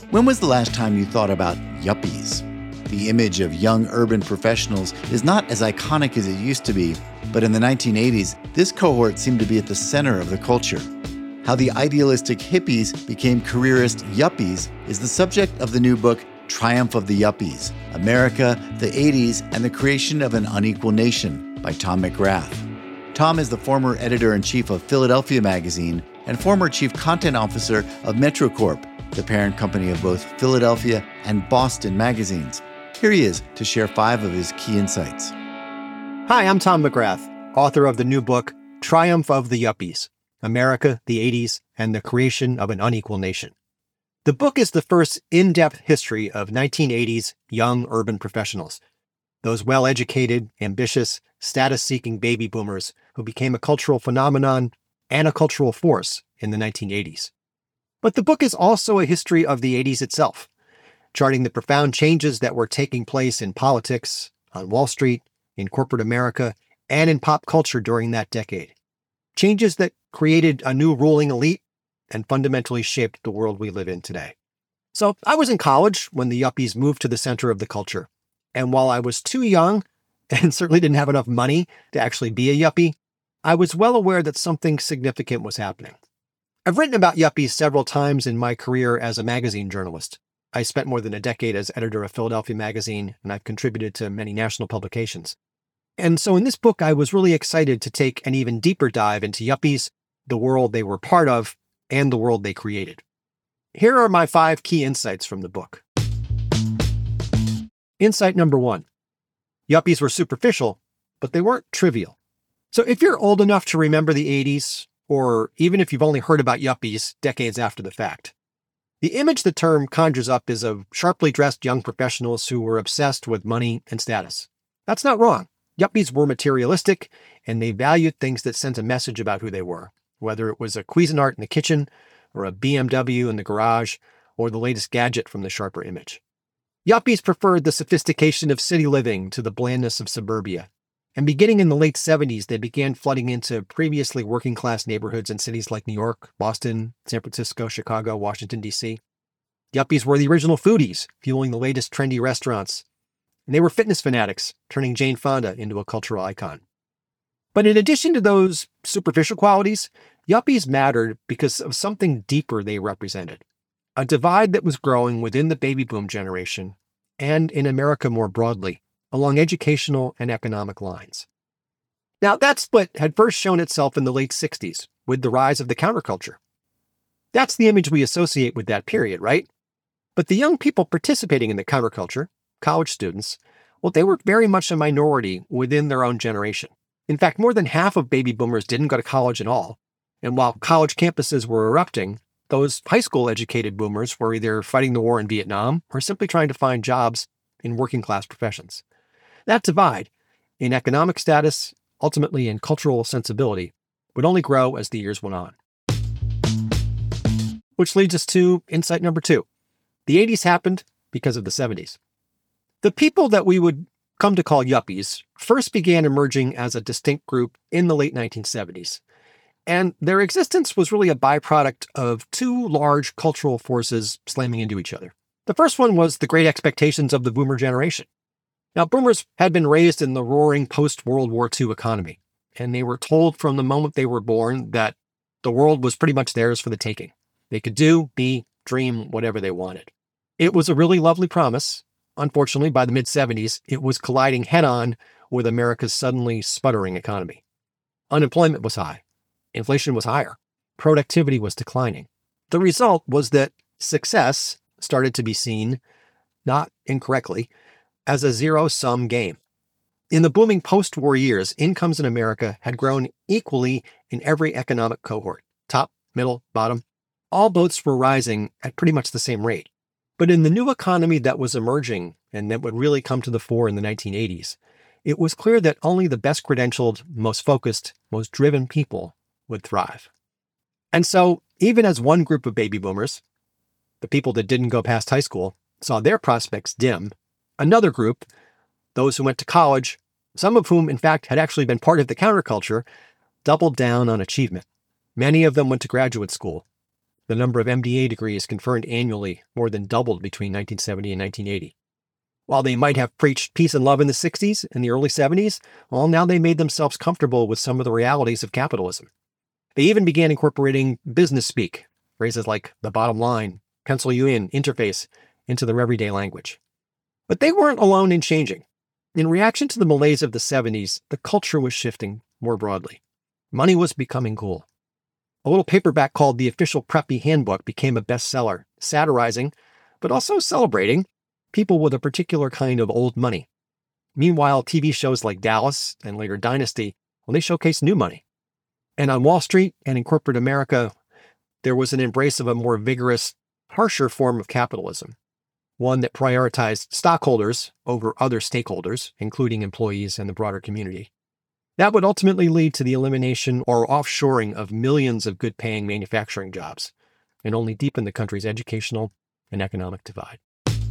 When was the last time you thought about yuppies? The image of young urban professionals is not as iconic as it used to be, but in the 1980s, this cohort seemed to be at the center of the culture. How the idealistic hippies became careerist yuppies is the subject of the new book, Triumph of the Yuppies, America, the 80s, and the Creation of an Unequal Nation by Tom McGrath. Tom is the former editor-in-chief of Philadelphia Magazine and former chief content officer of MetroCorp, the parent company of both Philadelphia and Boston magazines. Here he is to share 5 of his key insights. Hi, I'm Tom McGrath, author of the new book, Triumph of the Yuppies, America, the 80s, and the Creation of an Unequal Nation. The book is the first in-depth history of 1980s young urban professionals, those well-educated, ambitious, status-seeking baby boomers who became a cultural phenomenon and a cultural force in the 1980s. But the book is also a history of the 80s itself, charting the profound changes that were taking place in politics, on Wall Street, in corporate America, and in pop culture during that decade. Changes that created a new ruling elite and fundamentally shaped the world we live in today. So I was in college when the yuppies moved to the center of the culture. And while I was too young and certainly didn't have enough money to actually be a yuppie, I was well aware that something significant was happening. I've written about yuppies several times in my career as a magazine journalist. I spent more than a decade as editor of Philadelphia Magazine, and I've contributed to many national publications. And so in this book, I was really excited to take an even deeper dive into yuppies, the world they were part of, and the world they created. Here are my 5 key insights from the book. Insight number 1. Yuppies were superficial, but they weren't trivial. So if you're old enough to remember the 80s, or even if you've only heard about yuppies decades after the fact, the image the term conjures up is of sharply dressed young professionals who were obsessed with money and status. That's not wrong. Yuppies were materialistic, and they valued things that sent a message about who they were, whether it was a Cuisinart in the kitchen, or a BMW in the garage, or the latest gadget from the sharper image. Yuppies preferred the sophistication of city living to the blandness of suburbia. And beginning in the late 70s, they began flooding into previously working-class neighborhoods in cities like New York, Boston, San Francisco, Chicago, Washington, D.C. Yuppies were the original foodies, fueling the latest trendy restaurants. And they were fitness fanatics, turning Jane Fonda into a cultural icon. But in addition to those superficial qualities, yuppies mattered because of something deeper they represented. A divide that was growing within the baby boom generation, and in America more broadly, along educational and economic lines. Now, that split had first shown itself in the late 60s with the rise of the counterculture. That's the image we associate with that period, right? But the young people participating in the counterculture, college students, well, they were very much a minority within their own generation. In fact, more than half of baby boomers didn't go to college at all. And while college campuses were erupting, those high school educated boomers were either fighting the war in Vietnam or simply trying to find jobs in working class professions. That divide, in economic status, ultimately in cultural sensibility, would only grow as the years went on. Which leads us to insight number 2. The 80s happened because of the 70s. The people that we would come to call yuppies first began emerging as a distinct group in the late 1970s. And their existence was really a byproduct of 2 large cultural forces slamming into each other. The first one was the great expectations of the boomer generation. Now, boomers had been raised in the roaring post-World War II economy, and they were told from the moment they were born that the world was pretty much theirs for the taking. They could do, be, dream whatever they wanted. It was a really lovely promise. Unfortunately, by the mid-70s, it was colliding head-on with America's suddenly sputtering economy. Unemployment was high. Inflation was higher. Productivity was declining. The result was that success started to be seen, not incorrectly, as a zero-sum game. In the booming post-war years, incomes in America had grown equally in every economic cohort, top, middle, bottom. All boats were rising at pretty much the same rate. But in the new economy that was emerging and that would really come to the fore in the 1980s, it was clear that only the best credentialed, most focused, most driven people would thrive. And so, even as one group of baby boomers, the people that didn't go past high school, saw their prospects dim, another group, those who went to college, some of whom, in fact, had actually been part of the counterculture, doubled down on achievement. Many of them went to graduate school. The number of MBA degrees conferred annually more than doubled between 1970 and 1980. While they might have preached peace and love in the 60s and the early 70s, well, now they made themselves comfortable with some of the realities of capitalism. They even began incorporating business speak, phrases like the bottom line, pencil you in, interface, into their everyday language. But they weren't alone in changing. In reaction to the malaise of the 70s, the culture was shifting more broadly. Money was becoming cool. A little paperback called The Official Preppy Handbook became a bestseller, satirizing, but also celebrating, people with a particular kind of old money. Meanwhile, TV shows like Dallas and later Dynasty, well, they showcased new money. And on Wall Street and in corporate America, there was an embrace of a more vigorous, harsher form of capitalism, one that prioritized stockholders over other stakeholders, including employees and the broader community. That would ultimately lead to the elimination or offshoring of millions of good-paying manufacturing jobs and only deepen the country's educational and economic divide.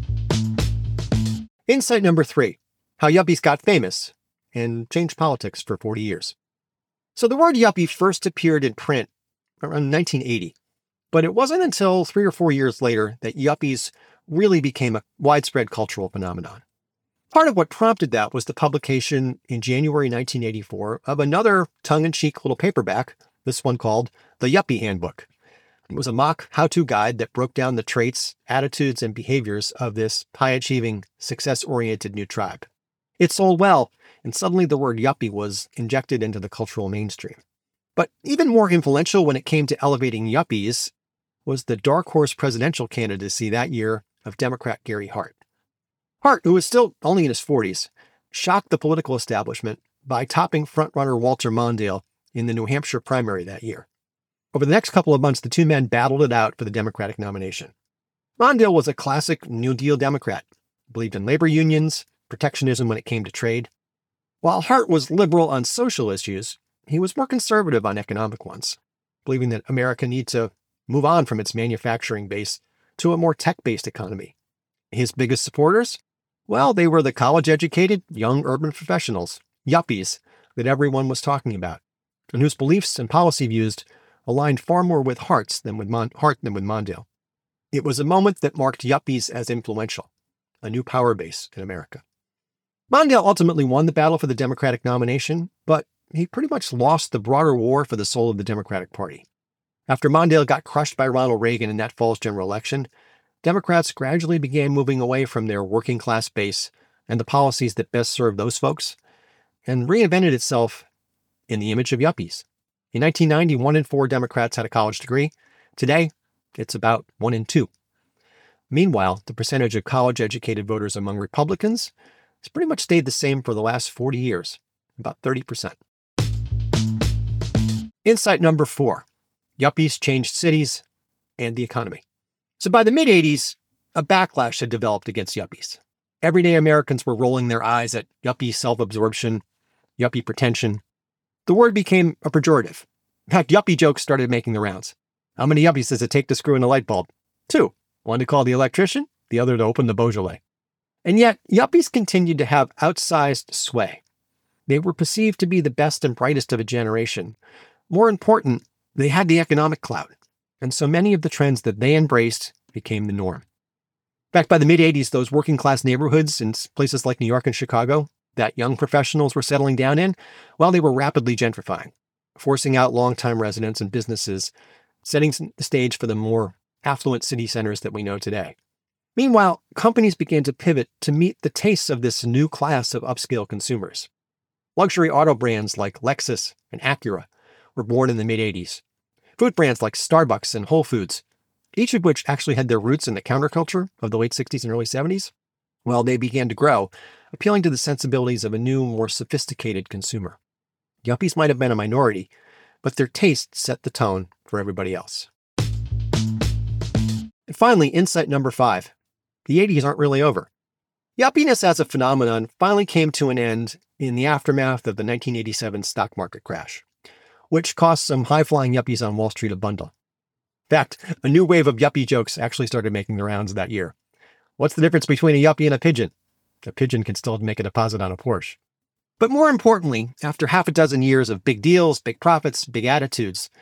Insight number 3, how yuppies got famous and changed politics for 40 years. So the word yuppie first appeared in print around 1980, but it wasn't until 3 or 4 years later that yuppies really became a widespread cultural phenomenon. Part of what prompted that was the publication in January 1984 of another tongue-in-cheek little paperback, this one called The Yuppie Handbook. It was a mock how-to guide that broke down the traits, attitudes, and behaviors of this high-achieving, success-oriented new tribe. It sold well, and suddenly the word yuppie was injected into the cultural mainstream. But even more influential when it came to elevating yuppies was the dark horse presidential candidacy that year of Democrat Gary Hart. Hart, who was still only in his 40s, shocked the political establishment by topping frontrunner Walter Mondale in the New Hampshire primary that year. Over the next couple of months, the two men battled it out for the Democratic nomination. Mondale was a classic New Deal Democrat, believed in labor unions, protectionism when it came to trade. While Hart was liberal on social issues, he was more conservative on economic ones, believing that America needs to move on from its manufacturing base to a more tech-based economy. His biggest supporters? Well, they were the college-educated young urban professionals, yuppies, that everyone was talking about, and whose beliefs and policy views aligned far more with Hart than with Mondale. It was a moment that marked yuppies as influential, a new power base in America. Mondale ultimately won the battle for the Democratic nomination, but he pretty much lost the broader war for the soul of the Democratic Party. After Mondale got crushed by Ronald Reagan in that fall's general election, Democrats gradually began moving away from their working class base and the policies that best served those folks, and reinvented itself in the image of yuppies. In 1990, 1 in 4 Democrats had a college degree. Today, it's about 1 in 2. Meanwhile, the percentage of college-educated voters among Republicans has pretty much stayed the same for the last 40 years, about 30%. Insight number 4, yuppies changed cities and the economy. So by the mid-'80s, a backlash had developed against yuppies. Everyday Americans were rolling their eyes at yuppie self-absorption, yuppie pretension. The word became a pejorative. In fact, yuppie jokes started making the rounds. How many yuppies does it take to screw in a light bulb? 2. One to call the electrician, the other to open the Beaujolais. And yet, yuppies continued to have outsized sway. They were perceived to be the best and brightest of a generation. More important, they had the economic clout. And so many of the trends that they embraced became the norm. In fact, by the mid-'80s, those working-class neighborhoods in places like New York and Chicago that young professionals were settling down in, well, they were rapidly gentrifying, forcing out long-time residents and businesses, setting the stage for the more affluent city centers that we know today. Meanwhile, companies began to pivot to meet the tastes of this new class of upscale consumers. Luxury auto brands like Lexus and Acura were born in the mid-'80s. Food brands like Starbucks and Whole Foods, each of which actually had their roots in the counterculture of the late 60s and early 70s, well, they began to grow, appealing to the sensibilities of a new, more sophisticated consumer. Yuppies might have been a minority, but their taste set the tone for everybody else. And finally, insight number 5. The 80s aren't really over. Yuppiness as a phenomenon finally came to an end in the aftermath of the 1987 stock market crash, which cost some high-flying yuppies on Wall Street a bundle. In fact, a new wave of yuppie jokes actually started making the rounds that year. What's the difference between a yuppie and a pigeon? A pigeon can still make a deposit on a Porsche. But more importantly, after half a dozen years of big deals, big profits, big attitudes,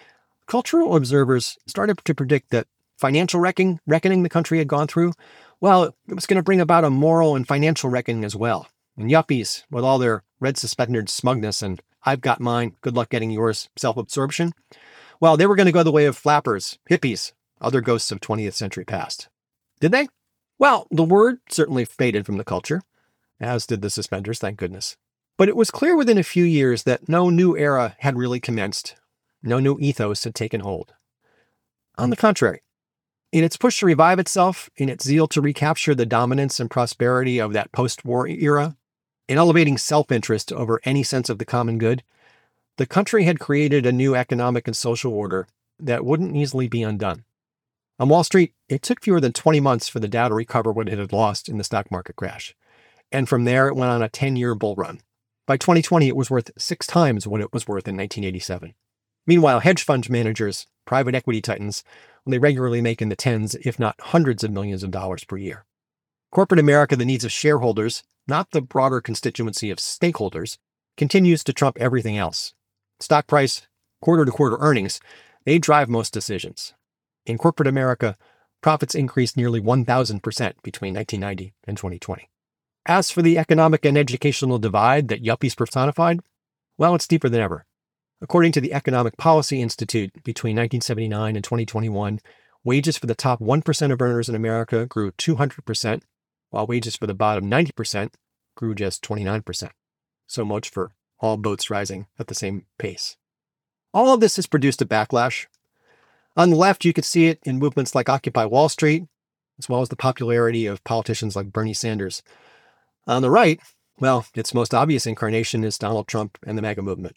cultural observers started to predict that financial reckoning the country had gone through, well, it was going to bring about a moral and financial reckoning as well. And yuppies, with all their red suspended smugness and I've got mine, good luck getting yours self-absorption, well, they were going to go the way of flappers, hippies, other ghosts of 20th century past. Did they? Well, the word certainly faded from the culture, as did the suspenders, thank goodness. But it was clear within a few years that no new era had really commenced. No new ethos had taken hold. On the contrary, in its push to revive itself, in its zeal to recapture the dominance and prosperity of that post-war era, in elevating self-interest over any sense of the common good, the country had created a new economic and social order that wouldn't easily be undone. On Wall Street, it took fewer than 20 months for the Dow to recover what it had lost in the stock market crash. And from there, it went on a 10-year bull run. By 2020, it was worth 6 times what it was worth in 1987. Meanwhile, hedge fund managers, private equity titans, they regularly make in the tens, if not hundreds of millions of dollars per year. Corporate America, the needs of shareholders, not the broader constituency of stakeholders, continues to trump everything else. Stock price, quarter-to-quarter earnings, they drive most decisions. In corporate America, profits increased nearly 1,000% between 1990 and 2020. As for the economic and educational divide that yuppies personified, well, it's deeper than ever. According to the Economic Policy Institute, between 1979 and 2021, wages for the top 1% of earners in America grew 200%, while wages for the bottom 90% grew just 29%. So much for all boats rising at the same pace. All of this has produced a backlash. On the left, you could see it in movements like Occupy Wall Street, as well as the popularity of politicians like Bernie Sanders. On the right, well, its most obvious incarnation is Donald Trump and the MAGA movement.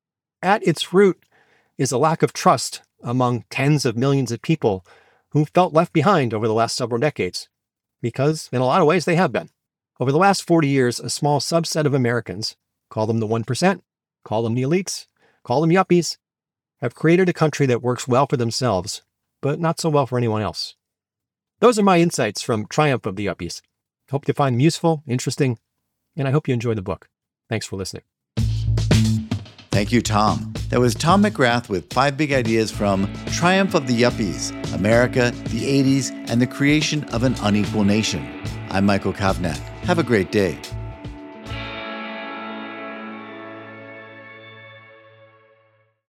At its root is a lack of trust among tens of millions of people who felt left behind over the last several decades, because in a lot of ways they have been. Over the last 40 years, a small subset of Americans, call them the 1%, call them the elites, call them yuppies, have created a country that works well for themselves, but not so well for anyone else. Those are my insights from Triumph of the Yuppies. Hope you find them useful, interesting, and I hope you enjoy the book. Thanks for listening. Thank you, Tom. That was Tom McGrath with 5 big ideas from Triumph of the Yuppies, America, the 80s, and the Creation of an Unequal Nation. I'm Michael Kovnat. Have a great day.